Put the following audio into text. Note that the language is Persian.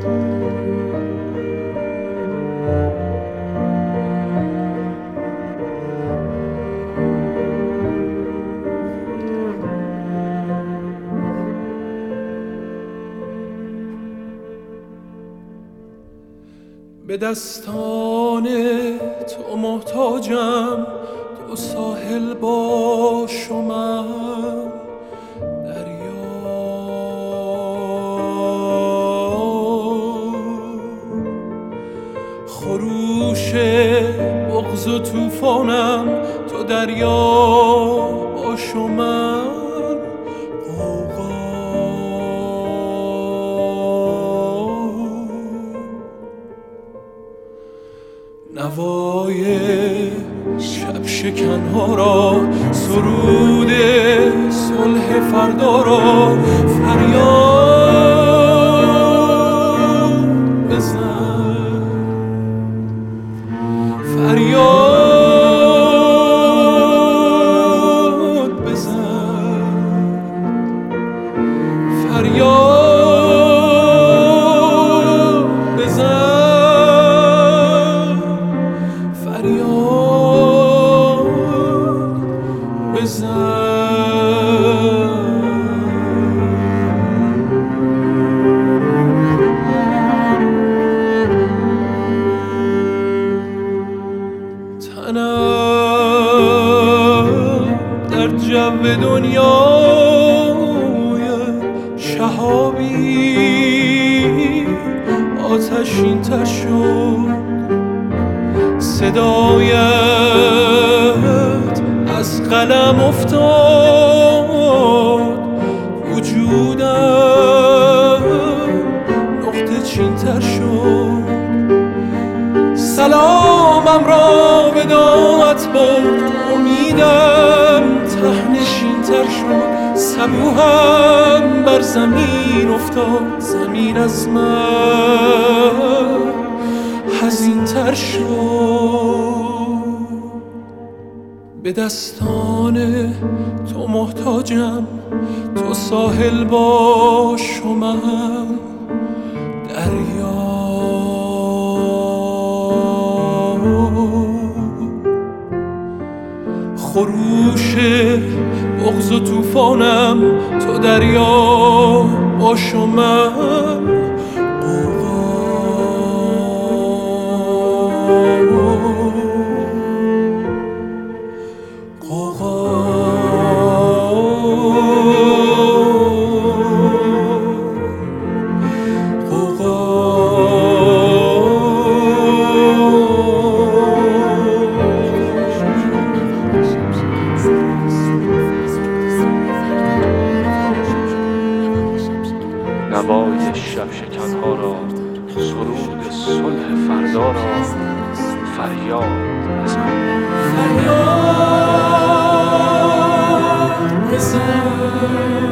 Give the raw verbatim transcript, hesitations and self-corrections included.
به دستان تو محتاجم، تو ساحل باش و من دریا. خروش بغض و طوفانم، تو دریا باش و من نوای شب شکنها را، سرود صلح فردا را فریاد بزن، فریاد بزن، فریاد بزن، تنم در جو دنیای شهابی آتشین تر شد، صدایت از قلم افتاد، وجودم نقطه چین تر شد. سلامم را وداعت برد، امیدم تهنشین تر شد، صبوحم بر زمین افتاد، زمین از من حزین تر شد. به دستان تو محتاجم، تو ساحل باش و من دریا. خروش بغض و طوفانم، تو دریا باش و من نوای شب شکنها را، سرود صلح فردا را فریاد بزن، فریاد بزن.